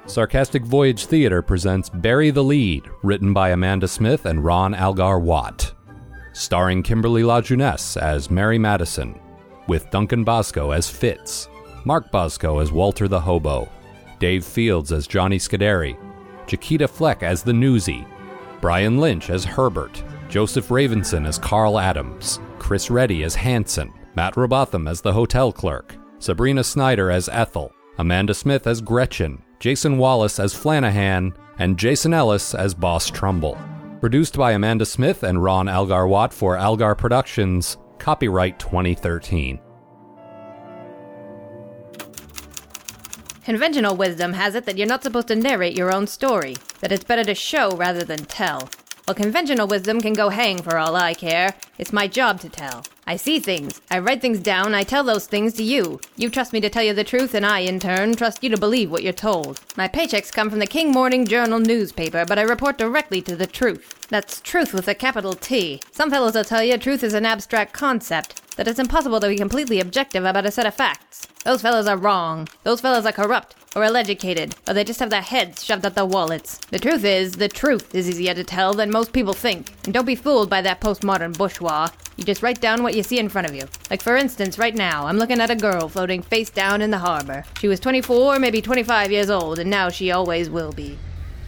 Sarcastic Voyage Theater presents Bury the Lead, written by Amanda Smith and Ron Algar Watt. Starring Kimberly LaJeunesse as Mary Madison, with Duncan Bosco as Fitz, Mark Bosco as Walter the Hobo, Dave Fields as Johnny Scuderi, Chiquita Fleck as the Newsie, Brian Lynch as Herbert, Joseph Ravenson as Carl Adams, Chris Reddy as Hanson, Matt Robotham as the hotel clerk, Sabrina Snyder as Ethel, Amanda Smith as Gretchen, Jason Wallace as Flanahan, and Jason Ellis as Boss Trumbull. Produced by Amanda Smith and Ron Algar Watt for Algar Productions, copyright 2013. Conventional wisdom has it that you're not supposed to narrate your own story, that it's better to show rather than tell. Well, conventional wisdom can go hang for all I care. It's my job to tell. I see things, I write things down, I tell those things to you. You trust me to tell you the truth, and I, in turn, trust you to believe what you're told. My paychecks come from the King Morning Journal newspaper, but I report directly to the truth. That's truth with a capital T. Some fellows will tell you truth is an abstract concept, that it's impossible to be completely objective about a set of facts. Those fellows are wrong. Those fellows are corrupt, or ill-educated, or they just have their heads shoved up their wallets. The truth is easier to tell than most people think. And don't be fooled by that postmodern bourgeois. You just write down what you see in front of you. Like, for instance, right now, I'm looking at a girl floating face down in the harbor. She was 24, maybe 25 years old, and now she always will be.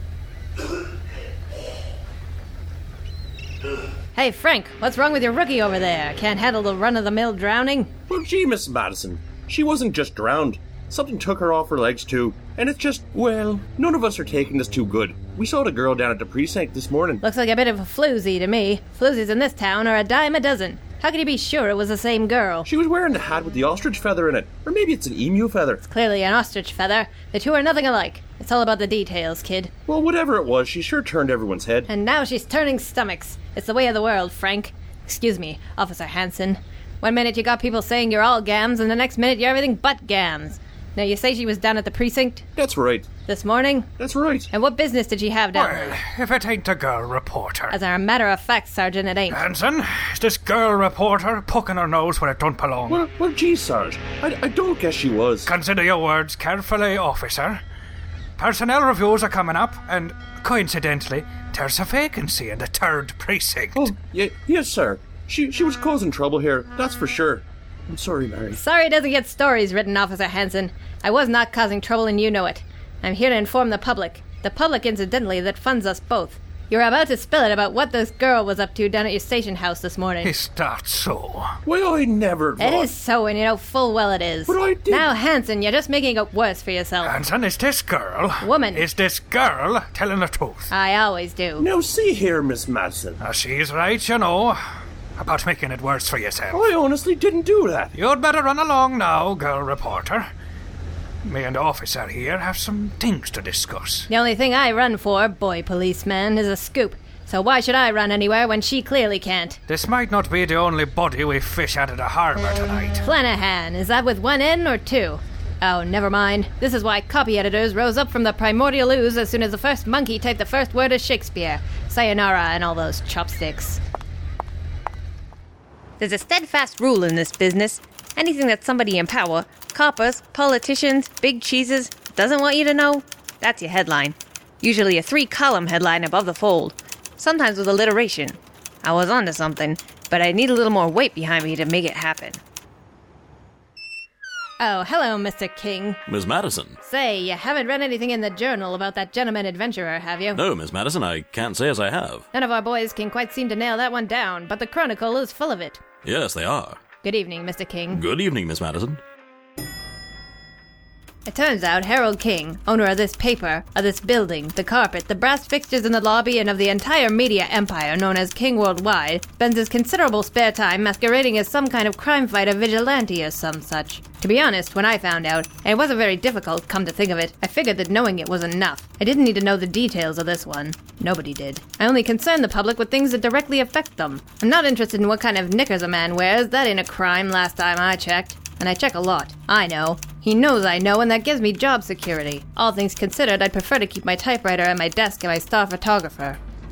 Hey, Frank, what's wrong with your rookie over there? Can't handle the run-of-the-mill drowning? Well, gee, Miss Madison, she wasn't just drowned. Something took her off her legs, too. And it's just, well, none of us are taking this too good. We saw the girl down at the precinct this morning. Looks like a bit of a floozy to me. Floozies in this town are a dime a dozen. How could you be sure it was the same girl? She was wearing the hat with the ostrich feather in it. Or maybe it's an emu feather. It's clearly an ostrich feather. The two are nothing alike. It's all about the details, kid. Well, whatever it was, she sure turned everyone's head. And now she's turning stomachs. It's the way of the world, Frank. Excuse me, Officer Hanson. One minute you got people saying you're all gams, and the next minute you're everything but gams. Now, you say she was down at the precinct? That's right. This morning? That's right. And what business did she have down there? Well, if it ain't the girl reporter. As a matter of fact, Sergeant, it ain't. Hanson, is this girl reporter poking her nose where it don't belong? Well, gee, Sarge, I don't guess she was. Consider your words carefully, officer. Personnel reviews are coming up, and coincidentally, there's a vacancy in the 3rd precinct. Oh, yes, sir. She was causing trouble here, that's for sure. I'm sorry, Mary. Sorry doesn't get stories written, Officer Hanson. I was not causing trouble, and you know it. I'm here to inform the public. The public, incidentally, that funds us both. You're about to spill it about what this girl was up to down at your station house this morning. Is that so? Well, I never thought... It is so, and you know full well it is. But I did... Now, Hanson, you're just making it worse for yourself. Hanson, is this girl... Woman. Is this girl telling the truth? I always do. Now, see here, Miss Madison. She's right, you know. About making it worse for yourself. I honestly didn't do that. You'd better run along now, girl reporter. Me and the officer here have some things to discuss. The only thing I run for, boy policeman, is a scoop. So why should I run anywhere when she clearly can't? This might not be the only body we fish out of the harbour tonight. Flanahan, is that with one N or two? Oh, never mind. This is why copy editors rose up from the primordial ooze as soon as the first monkey typed the first word of Shakespeare. Sayonara and all those chopsticks. There's a steadfast rule in this business. Anything that somebody in power, coppers, politicians, big cheeses, doesn't want you to know, that's your headline. Usually a 3-column headline above the fold. Sometimes with alliteration. I was onto something, but I need a little more weight behind me to make it happen. Oh, hello, Mr. King. Miss Madison. Say, you haven't read anything in the journal about that gentleman adventurer, have you? No, Miss Madison, I can't say as I have. None of our boys can quite seem to nail that one down, but the Chronicle is full of it. Yes, they are. Good evening, Mr. King. Good evening, Miss Madison. It turns out Harold King, owner of this paper, of this building, the carpet, the brass fixtures in the lobby, and of the entire media empire known as King Worldwide, spends his considerable spare time masquerading as some kind of crime fighter vigilante or some such. To be honest, when I found out, and it wasn't very difficult, come to think of it, I figured that knowing it was enough. I didn't need to know the details of this one. Nobody did. I only concern the public with things that directly affect them. I'm not interested in what kind of knickers a man wears. That ain't a crime last time I checked. And I check a lot. I know. He knows I know, and that gives me job security. All things considered, I'd prefer to keep my typewriter at my desk and my star photographer.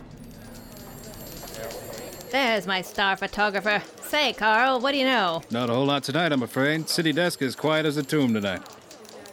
There's my star photographer. Say, Carl, what do you know? Not a whole lot tonight, I'm afraid. City desk is quiet as a tomb tonight.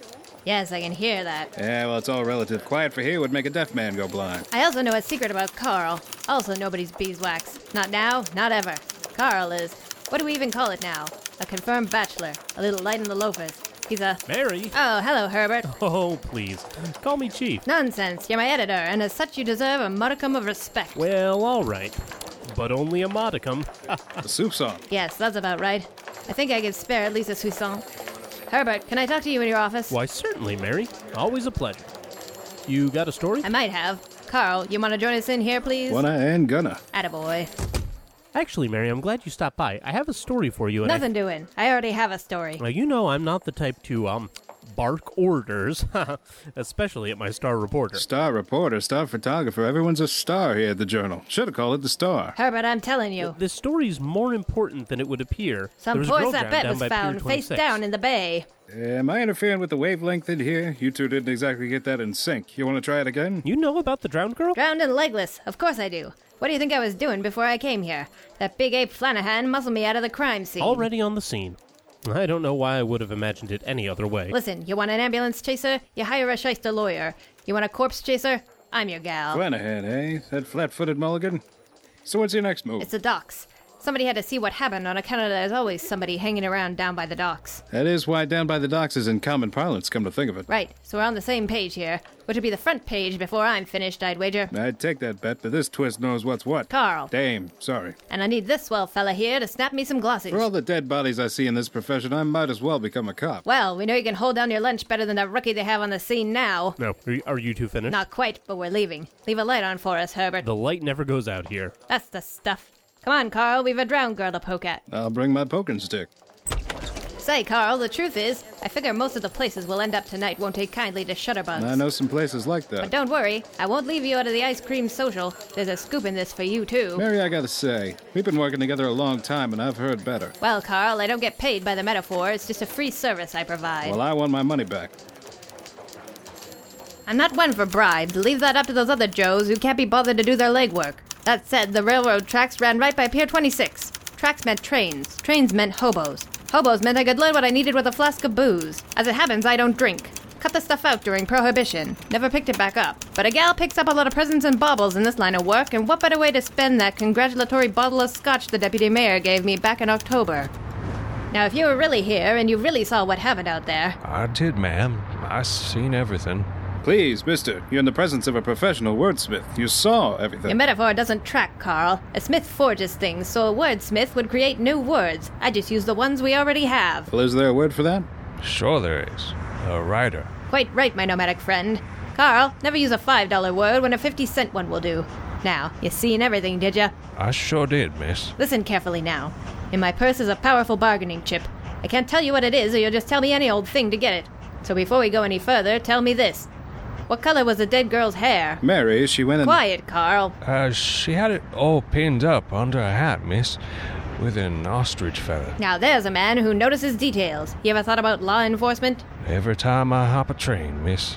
Yes, I can hear that. Yeah, well, it's all relative. Quiet for here would make a deaf man go blind. I also know a secret about Carl. Also nobody's beeswax. Not now, not ever. Carl is, what do we even call it now? A confirmed bachelor. A little light in the loafers. He's a... Mary? Oh, hello, Herbert. Oh, please. Call me Chief. Nonsense. You're my editor, and as such you deserve a modicum of respect. Well, all right. But only a modicum. The soup song. Yes, that's about right. I think I can spare at least a soissons. Herbert, can I talk to you in your office? Why, certainly, Mary. Always a pleasure. You got a story? I might have. Carl, you want to join us in here, please? Wanna and gonna. Attaboy. Actually, Mary, I'm glad you stopped by. I have a story for you. And Nothing doing. I already have a story. Well, you know I'm not the type to, bark orders, especially at my star reporter. Star reporter, star photographer. Everyone's a star here at the Journal. Should have called it the Star. Herbert, I'm telling you. This story's more important than it would appear. Some There was a girl poor drowned sapette down was by Pier found face 26. down in the bay. Am I interfering with the wavelength in here? You two didn't exactly get that in sync. You want to try it again? You know about the drowned girl? Drowned and legless. Of course I do. What do you think I was doing before I came here? That big ape Flanahan muscled me out of the crime scene. Already on the scene. I don't know why I would have imagined it any other way. Listen, you want an ambulance chaser? You hire a shyster lawyer. You want a corpse chaser? I'm your gal. Flanahan, eh? That flat-footed mulligan? So what's your next move? It's the docks. Somebody had to see what happened on account of there's always somebody hanging around down by the docks. That is why down by the docks is in common parlance, come to think of it. Right, so we're on the same page here. Which will be the front page before I'm finished, I'd wager. I'd take that bet, but this twist knows what's what. Carl. Dame, sorry. And I need this swell fella here to snap me some glossies. For all the dead bodies I see in this profession, I might as well become a cop. Well, we know you can hold down your lunch better than that rookie they have on the scene now. No, are you two finished? Not quite, but we're leaving. Leave a light on for us, Herbert. The light never goes out here. That's the stuff. Come on, Carl, we've a drowned girl to poke at. I'll bring my poking stick. Say, Carl, the truth is, I figure most of the places we'll end up tonight won't take kindly to shutterbugs. I know some places like But that. don't worry, I won't leave you out of the ice cream social. There's a scoop in this for you, too. Mary, I gotta say, we've been working together a long time, and I've heard better. Well, Carl, I don't get paid by the metaphor. It's just a free service I provide. Well, I want my money back. I'm not one for bribes. Leave that up to those other Joes who can't be bothered to do their legwork. That said, the railroad tracks ran right by Pier 26. Tracks meant trains. Trains meant hobos. Hobos meant I could learn what I needed with a flask of booze. As it happens, I don't drink. Cut the stuff out during Prohibition. Never picked it back up. But a gal picks up a lot of presents and baubles in this line of work, and what better way to spend that congratulatory bottle of scotch the deputy mayor gave me back in October? Now, if you were really here and you really saw what happened out there... I did, ma'am. I seen everything. Please, mister, you're in the presence of a professional wordsmith. You saw everything. Your metaphor doesn't track, Carl. A smith forges things, so a wordsmith would create new words. I just use the ones we already have. Well, is there a word for that? Sure there is. A writer. Quite right, my nomadic friend. Carl, never use a $5 word when a 50-cent one will do. Now, you seen everything, did ya? I sure did, miss. Listen carefully now. In my purse is a powerful bargaining chip. I can't tell you what it is, or you'll just tell me any old thing to get it. So before we go any further, tell me this. What color was the dead girl's hair? Mary, she went in... Quiet, Carl. She had it all pinned up under her hat, miss, with an ostrich feather. Now there's a man who notices details. You ever thought about law enforcement? Every time I hop a train, miss.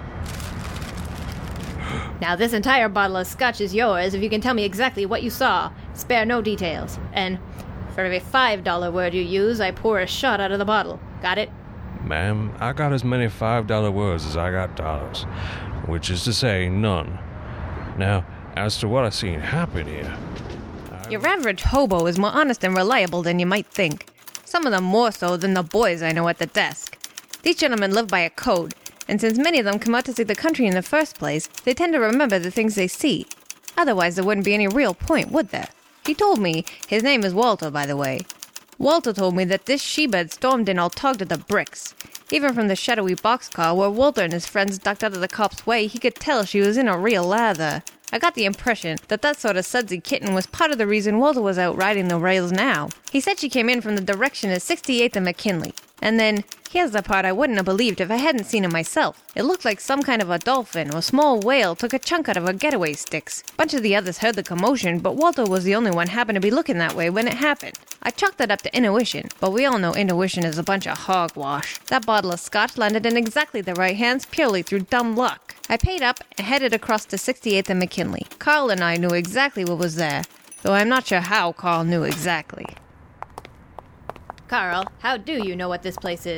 Now this entire bottle of scotch is yours if you can tell me exactly what you saw. Spare no details. And for every $5 word you use, I pour a shot out of the bottle. Got it? Ma'am, I got as many $5 words as I got dollars, which is to say, none. Now, as to what I seen happen here... Your average hobo is more honest and reliable than you might think. Some of them more so than the boys I know at the desk. These gentlemen live by a code, and since many of them come out to see the country in the first place, they tend to remember the things they see. Otherwise there wouldn't be any real point, would there? He told me, his name is Walter, by the way. Walter told me that this she-bed had stormed in all togged to the bricks. Even from the shadowy boxcar where Walter and his friends ducked out of the cop's way, he could tell she was in a real lather. I got the impression that that sort of sudsy kitten was part of the reason Walter was out riding the rails now. He said she came in from the direction of 68th and McKinley. And then, here's the part I wouldn't have believed if I hadn't seen it myself. It looked like some kind of a dolphin or small whale took a chunk out of her getaway sticks. A bunch of the others heard the commotion, but Walter was the only one happened to be looking that way when it happened. I chalked that up to intuition, but we all know intuition is a bunch of hogwash. That bottle of scotch landed in exactly the right hands purely through dumb luck. I paid up and headed across to 68th and McKinley. Carl and I knew exactly what was there, though I'm not sure how Carl knew exactly. Carl, how do you know what this place is?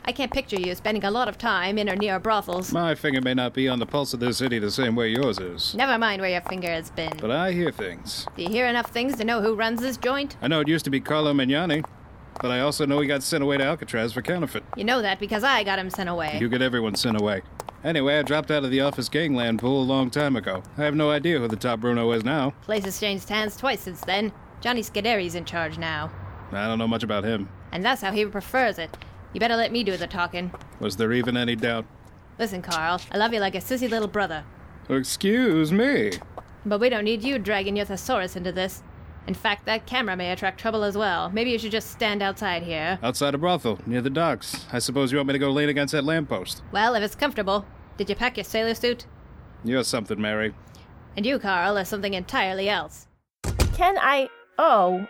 I can't picture you spending a lot of time in or near brothels. My finger may not be on the pulse of this city the same way yours is. Never mind where your finger has been. But I hear things. Do you hear enough things to know who runs this joint? I know it used to be Carlo Magnani, but I also know he got sent away to Alcatraz for counterfeit. You know that because I got him sent away. You get everyone sent away. Anyway, I dropped out of the office gangland pool a long time ago. I have no idea who the top Bruno is now. Place has changed hands twice since then. Johnny Scuderi's in charge now. I don't know much about him. And that's how he prefers it. You better let me do the talking. Was there even any doubt? Listen, Carl, I love you like a sissy little brother. Excuse me. But we don't need you dragging your thesaurus into this. In fact, that camera may attract trouble as well. Maybe you should just stand outside here. Outside a brothel, near the docks. I suppose you want me to go lean against that lamppost. Well, if it's comfortable. Did you pack your sailor suit? You're something, Mary. And you, Carl, are something entirely else. Can I... Oh,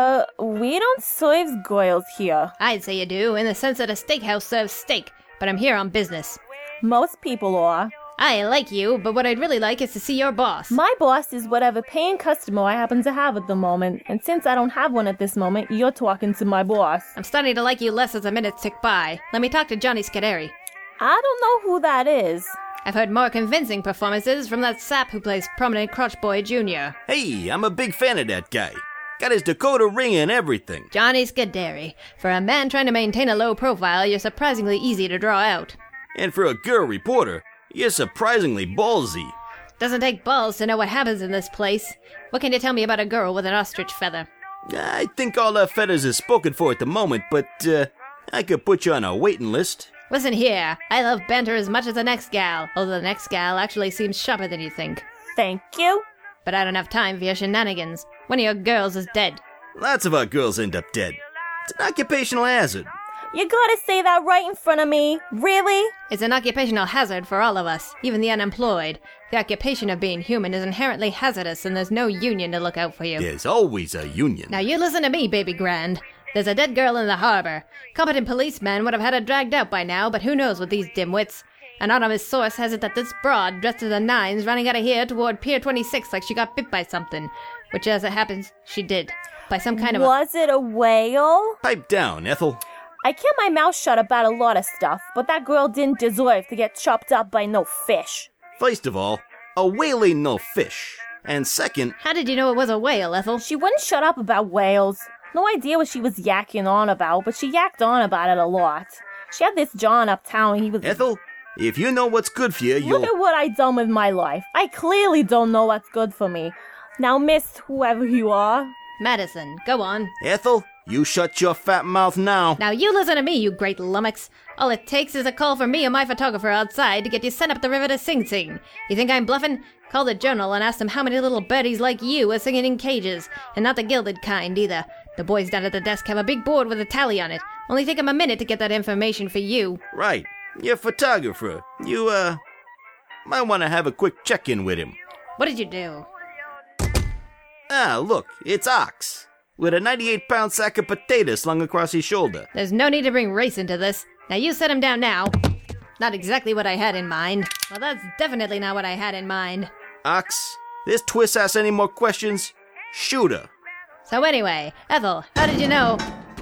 we don't serve goyles here. I'd say you do, in the sense that a steakhouse serves steak, but I'm here on business. Most people are. I like you, but what I'd really like is to see your boss. My boss is whatever paying customer I happen to have at the moment, and since I don't have one at this moment, you're talking to my boss. I'm starting to like you less as the minutes tick by. Let me talk to Johnny Scuderi. I don't know who that is. I've heard more convincing performances from that sap who plays prominent crotch boy Jr. Hey, I'm a big fan of that guy. Got his Dakota ring and everything. Johnny Scuderi. For a man trying to maintain a low profile, you're surprisingly easy to draw out. And for a girl reporter, you're surprisingly ballsy. Doesn't take balls to know what happens in this place. What can you tell me about a girl with an ostrich feather? I think all our feathers is spoken for at the moment, but I could put you on a waiting list. Listen here, I love banter as much as the next gal, although the next gal actually seems sharper than you think. Thank you. But I don't have time for your shenanigans. One of your girls is dead. Lots of our girls end up dead. It's an occupational hazard. You gotta say that right in front of me. Really? It's an occupational hazard for all of us, even the unemployed. The occupation of being human is inherently hazardous, and there's no union to look out for you. There's always a union. Now you listen to me, baby grand. There's a dead girl in the harbor. Competent policemen would have had her dragged out by now, but who knows with these dimwits. An anonymous source has it that this broad, dressed to the nines, running out of here toward Pier 26 like she got bit by something. Which, as it happens, she did. By some kind of Was it a whale? Pipe down, Ethel. I kept my mouth shut about a lot of stuff, but that girl didn't deserve to get chopped up by no fish. First of all, a whale ain't no fish. And second... How did you know it was a whale, Ethel? She wouldn't shut up about whales. No idea what she was yakking on about, but she yacked on about it a lot. She had this John uptown, he was... Ethel, if you know what's good for you, you'll... Look at what I done with my life. I clearly don't know what's good for me. Now, miss whoever you are. Madison, go on. Ethel, you shut your fat mouth now. Now you listen to me, you great lummox. All it takes is a call from me or my photographer outside to get you sent up the river to Sing Sing. You think I'm bluffing? Call the Journal and ask them how many little birdies like you are singing in cages. And not the gilded kind, either. The boys down at the desk have a big board with a tally on it. Only take them a minute to get that information for you. Right. You're a photographer. You, might want to have a quick check-in with him. What did you do? Ah, look, it's Ox, with a 98-pound sack of potatoes slung across his shoulder. There's no need to bring race into this. Now you set him down now. Not exactly what I had in mind. Well, that's definitely not what I had in mind. Ox, this twist asks any more questions, shoot her. So anyway, Ethel, how did you know?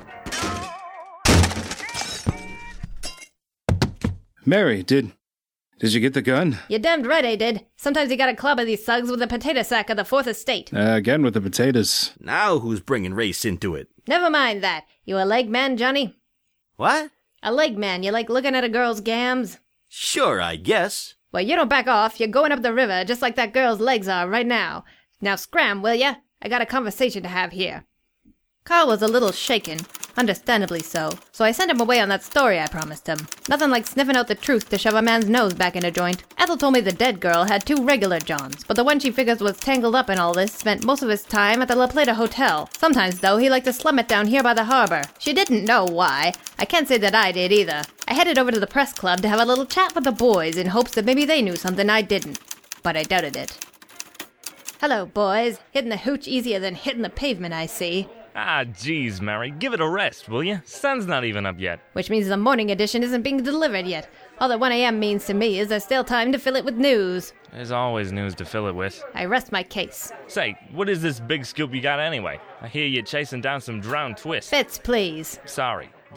Mary, did you get the gun? You're damned right I did. Sometimes you gotta clobber these thugs with a potato sack of the Fourth Estate. Again with the potatoes. Now who's bringing race into it? Never mind that. You a leg man, Johnny? What? A leg man. You like looking at a girl's gams? Sure, I guess. Well, you don't back off. You're going up the river just like that girl's legs are right now. Now scram, will ya? I got a conversation to have here. Carl was a little shaken, understandably so I sent him away on that story I promised him. Nothing like sniffing out the truth to shove a man's nose back in a joint. Ethel told me the dead girl had 2 regular Johns, but the one she figures was tangled up in all this spent most of his time at the La Plata Hotel. Sometimes, though, he liked to slum it down here by the harbor. She didn't know why. I can't say that I did either. I headed over to the press club to have a little chat with the boys in hopes that maybe they knew something I didn't. But I doubted it. Hello, boys. Hitting the hooch easier than hitting the pavement, I see. Ah, geez, Mary, give it a rest, will you? Sun's not even up yet. Which means the morning edition isn't being delivered yet. All that 1 a.m. means to me is there's still time to fill it with news. There's always news to fill it with. I rest my case. Say, what is this big scoop you got anyway? I hear you're chasing down some drowned twist. Fitz, please. Sorry, Dame.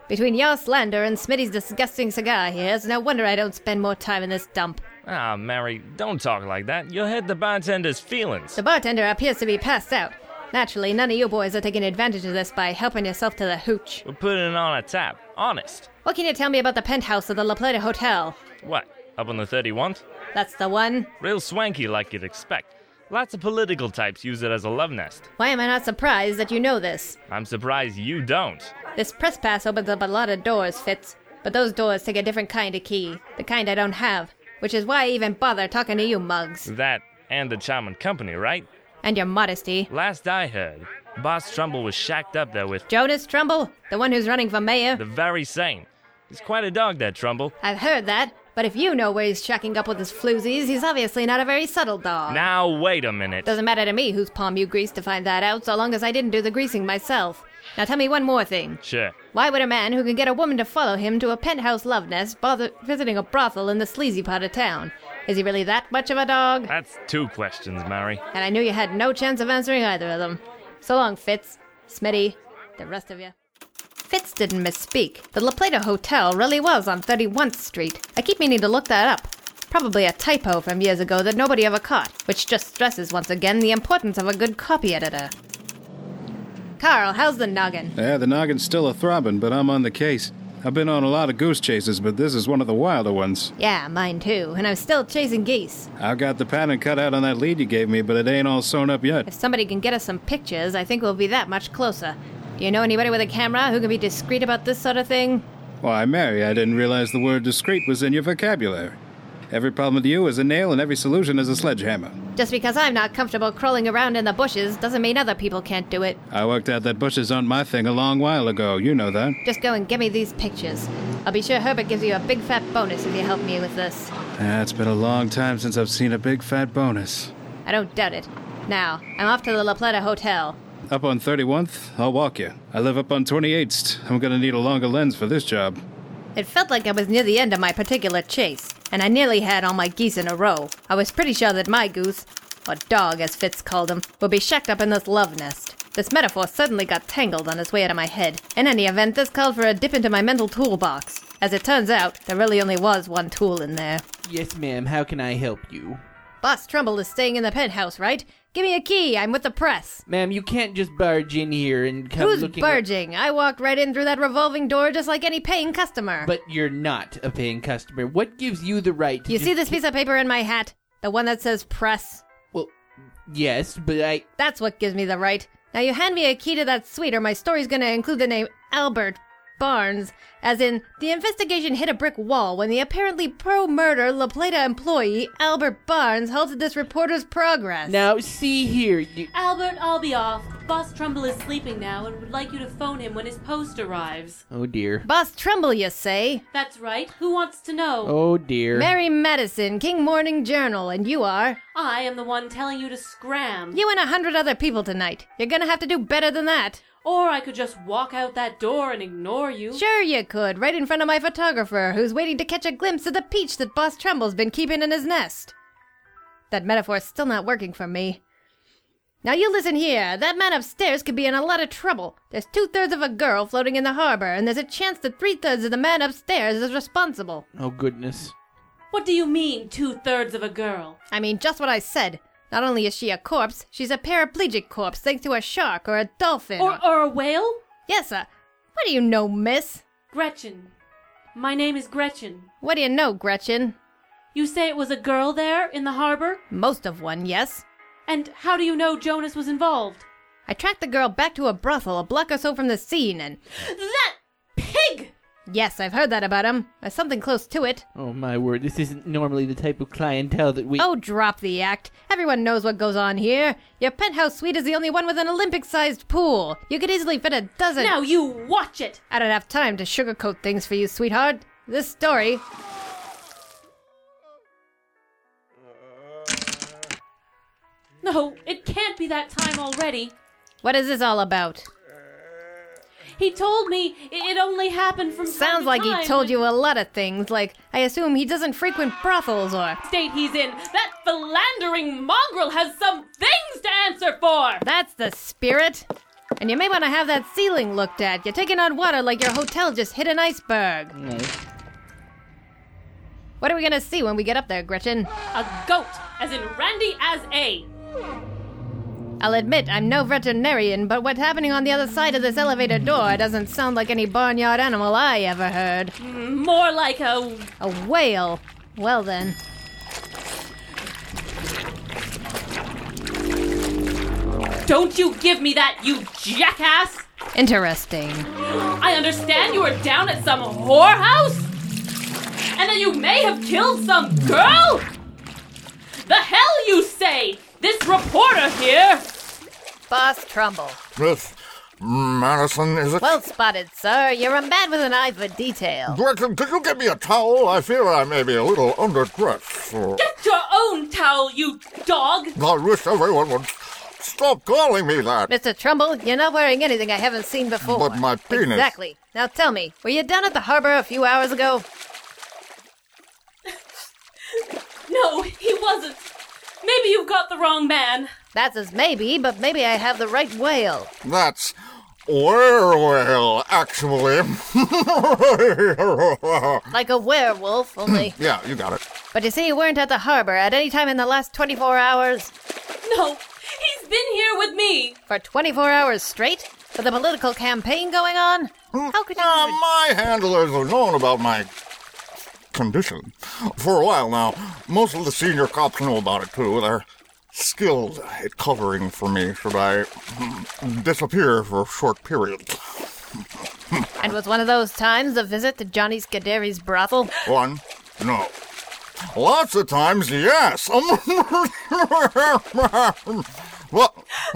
Between your slander and Smitty's disgusting cigar here, it's no wonder I don't spend more time in this dump. Ah, Mary, don't talk like that. You'll hurt the bartender's feelings. The bartender appears to be passed out. Naturally, none of you boys are taking advantage of this by helping yourself to the hooch. We're putting it on a tap. Honest. What can you tell me about the penthouse of the La Plata Hotel? What? Up on the 31st? That's the one. Real swanky like you'd expect. Lots of political types use it as a love nest. Why am I not surprised that you know this? I'm surprised you don't. This press pass opens up a lot of doors, Fitz. But those doors take a different kind of key. The kind I don't have. Which is why I even bother talking to you mugs. That and the charming company, right? And your modesty. Last I heard, Boss Trumbull was shacked up there with... Jonas Trumbull? The one who's running for mayor? The very same. He's quite a dog, that Trumbull. I've heard that. But if you know where he's shacking up with his floozies, he's obviously not a very subtle dog. Now, wait a minute. Doesn't matter to me whose palm you greased to find that out, so long as I didn't do the greasing myself. Now tell me one more thing. Sure. Why would a man who can get a woman to follow him to a penthouse love nest bother visiting a brothel in the sleazy part of town? Is he really that much of a dog? That's 2 questions, Mary. And I knew you had no chance of answering either of them. So long, Fitz, Smitty, the rest of you. Fitz didn't misspeak. The La Plata Hotel really was on 31st Street. I keep meaning to look that up. Probably a typo from years ago that nobody ever caught, which just stresses once again the importance of a good copy editor. Carl, how's the noggin? Yeah, the noggin's still a-throbbing, but I'm on the case. I've been on a lot of goose chases, but this is one of the wilder ones. Yeah, mine too, and I'm still chasing geese. I've got the pattern cut out on that lead you gave me, but it ain't all sewn up yet. If somebody can get us some pictures, I think we'll be that much closer. Do you know anybody with a camera who can be discreet about this sort of thing? Why, Mary, I didn't realize the word discreet was in your vocabulary. Every problem with you is a nail and every solution is a sledgehammer. Just because I'm not comfortable crawling around in the bushes doesn't mean other people can't do it. I worked out that bushes aren't my thing a long while ago. You know that. Just go and get me these pictures. I'll be sure Herbert gives you a big fat bonus if you help me with this. It's been a long time since I've seen a big fat bonus. I don't doubt it. Now, I'm off to the La Plata Hotel. Up on 31st? I'll walk you. I live up on 28th. I'm gonna need a longer lens for this job. It felt like I was near the end of my particular chase, and I nearly had all my geese in a row. I was pretty sure that my goose, or dog as Fitz called him, would be shacked up in this love nest. This metaphor suddenly got tangled on its way out of my head. In any event, this called for a dip into my mental toolbox. As it turns out, there really only was one tool in there. Yes, ma'am. How can I help you? Boss Trumbull is staying in the penthouse, right? Give me a key. I'm with the press. Ma'am, you can't just barge in here and come Who's looking... barging? I walked right in through that revolving door just like any paying customer. But you're not a paying customer. What gives you the right to You see this piece of paper in my hat? The one that says press? Well, yes, but That's what gives me the right. Now you hand me a key to that suite or my story's gonna include the name Albert Barnes, as in, the investigation hit a brick wall when the apparently pro-murder La Plata employee, Albert Barnes, halted this reporter's progress. Now, see here, Albert, I'll be off. Boss Trumbull is sleeping now and would like you to phone him when his post arrives. Oh, dear. Boss Trumbull, you say? That's right. Who wants to know? Oh, dear. Mary Madison, King Morning Journal, and you are? I am the one telling you to scram. You and 100 other people tonight. You're gonna have to do better than that. Or I could just walk out that door and ignore you. Sure you could, right in front of my photographer, who's waiting to catch a glimpse of the peach that Boss Trumbull's been keeping in his nest. That metaphor's still not working for me. Now you listen here, that man upstairs could be in a lot of trouble. There's 2/3 of a girl floating in the harbor, and there's a chance that 3/3 of the man upstairs is responsible. Oh, goodness. What do you mean, 2/3 of a girl? I mean just what I said. Not only is she a corpse, she's a paraplegic corpse thanks to a shark or a dolphin. Or a whale? Yes, sir. What do you know, miss? Gretchen. My name is Gretchen. What do you know, Gretchen? You say it was a girl there in the harbor? Most of one, yes. And how do you know Jonas was involved? I tracked the girl back to a brothel a block or so from the scene and... That pig! Yes, I've heard that about him. There's something close to it. Oh, my word. This isn't normally the type of clientele that we... Oh, drop the act. Everyone knows what goes on here. Your penthouse suite is the only one with an Olympic-sized pool. You could easily fit a dozen... Now you watch it! I don't have time to sugarcoat things for you, sweetheart. This story... No, it can't be that time already. What is this all about? He told me it only happened from time Sounds to like time he told you a lot of things, like, I assume he doesn't frequent brothels or... State he's in. That philandering mongrel has some things to answer for! That's the spirit. And you may want to have that ceiling looked at. You're taking on water like your hotel just hit an iceberg. What are we gonna see when we get up there, Gretchen? A goat, as in Randy as A. I'll admit I'm no veterinarian, but what's happening on the other side of this elevator door doesn't sound like any barnyard animal I ever heard. More like a whale. Well then. Don't you give me that, you jackass! Interesting. I understand you were down at some whorehouse? And that you may have killed some girl? The hell you say! This reporter here! Boss Trumbull. Miss Madison, is it? Well spotted, sir. You're a man with an eye for detail. Gretchen, could you get me a towel? I fear I may be a little underdressed. Get your own towel, you dog! I wish everyone would stop calling me that. Mr. Trumbull, you're not wearing anything I haven't seen before. But my penis... Exactly. Now tell me, were you down at the harbor a few hours ago? No, he wasn't. Maybe you've got the wrong man. That's as maybe, but maybe I have the right whale. That's whale, actually. Like a werewolf, only... Yeah, you got it. But you say you weren't at the harbor at any time in the last 24 hours? No, he's been here with me. For 24 hours straight? With a political campaign going on? How could you... My handlers have known about my condition for a while now. Most of the senior cops know about it, too. They're skilled at covering for me should I disappear for a short period. And was one of those times a visit to Johnny Scuderi's brothel? One? No. Lots of times, yes. What?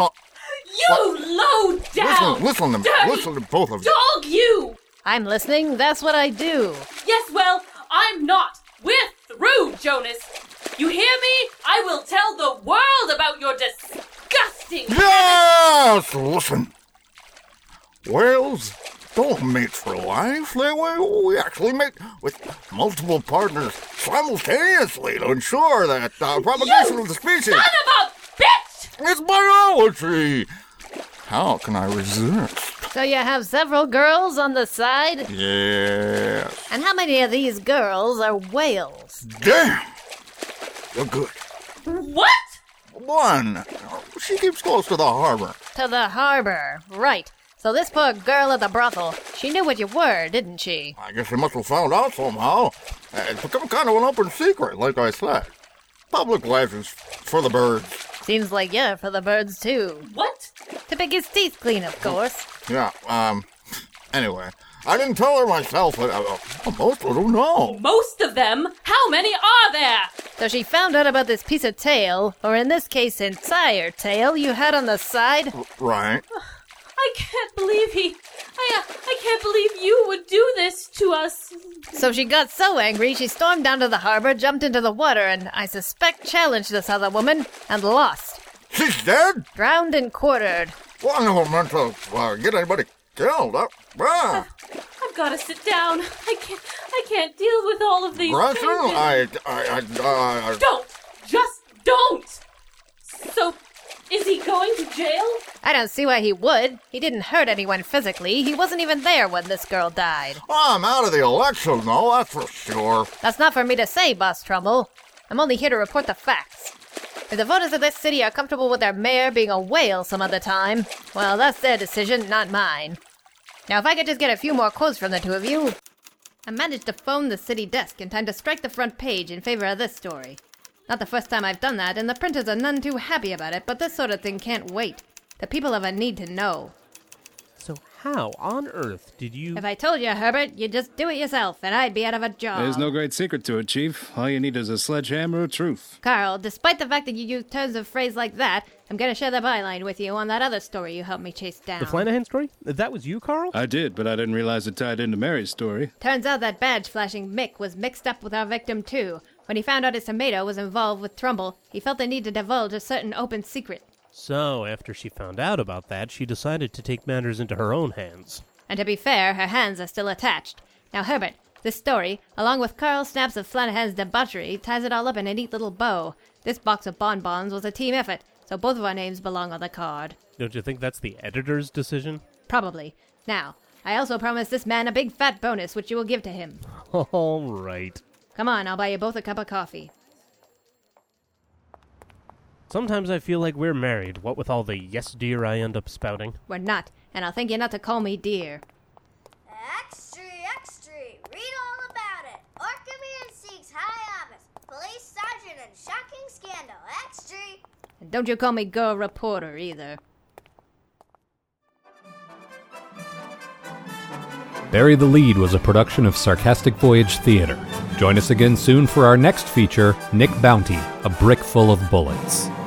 You low down! Listen to me. Dirty Listen to both of you. Dog, you! I'm listening. That's what I do. Yes, well, I'm not. We're through, Jonas. You hear me? I will tell the world about your disgusting... Yes! Listen. Whales don't mate for life. We actually mate with multiple partners simultaneously to ensure that propagation of the species. Son of a bitch! It's biology. How can I resist? So you have several girls on the side? Yes. And how many of these girls are whales? Damn! You're good. What? One. She keeps close to the harbor. To the harbor. Right. So this poor girl at the brothel, she knew what you were, didn't she? I guess she must have found out somehow. It's become kind of an open secret, like I said. Public life is for the birds. Seems like you're for the birds, too. What? To pick his teeth clean, of course. Yeah, anyway. I didn't tell her myself, but most of them know. Most of them? How many are there? So she found out about this piece of tail, or in this case, entire tail you had on the side? Right. I can't believe I can't believe you would do this to us. So she got so angry, she stormed down to the harbor, jumped into the water, and I suspect challenged this other woman, and lost. She's dead? Drowned and quartered. Well, I never meant to get anybody killed. I've got to sit down. I can't deal with all of these Gretchen, changes. Don't! Just don't! So, is he going to jail? I don't see why he would. He didn't hurt anyone physically. He wasn't even there when this girl died. I'm out of the election, though, that's for sure. That's not for me to say, Boss Trumbull. I'm only here to report the facts. If the voters of this city are comfortable with their mayor being a whale some other time, well, that's their decision, not mine. Now, if I could just get a few more quotes from the two of you. I managed to phone the city desk in time to strike the front page in favor of this story. Not the first time I've done that, and the printers are none too happy about it, but this sort of thing can't wait. The people have a need to know. So how on earth did you... If I told you, Herbert, you'd just do it yourself, and I'd be out of a job. There's no great secret to it, Chief. All you need is a sledgehammer of truth. Carl, despite the fact that you use turns of phrase like that, I'm going to share the byline with you on that other story you helped me chase down. The Flanagan story? That was you, Carl? I did, but I didn't realize it tied into Mary's story. Turns out that badge-flashing Mick was mixed up with our victim, too. When he found out his tomato was involved with Trumbull, he felt the need to divulge a certain open secret. So, after she found out about that, she decided to take matters into her own hands. And to be fair, her hands are still attached. Now, Herbert, this story, along with Carl Snaps of Flanagan's debauchery, ties it all up in a neat little bow. This box of bonbons was a team effort, so both of our names belong on the card. Don't you think that's the editor's decision? Probably. Now, I also promised this man a big fat bonus, which you will give to him. All right. Come on, I'll buy you both a cup of coffee. Sometimes I feel like we're married, what with all the yes dear I end up spouting. We're not, and I'll thank you not to call me dear. Extra, extra, read all about it. Orchid seeks high office, police sergeant and shocking scandal. Extra. And don't you call me girl reporter either. Bury the Lead was a production of Sarcastic Voyage Theater. Join us again soon for our next feature, Nick Bounty, A Brick Full of Bullets.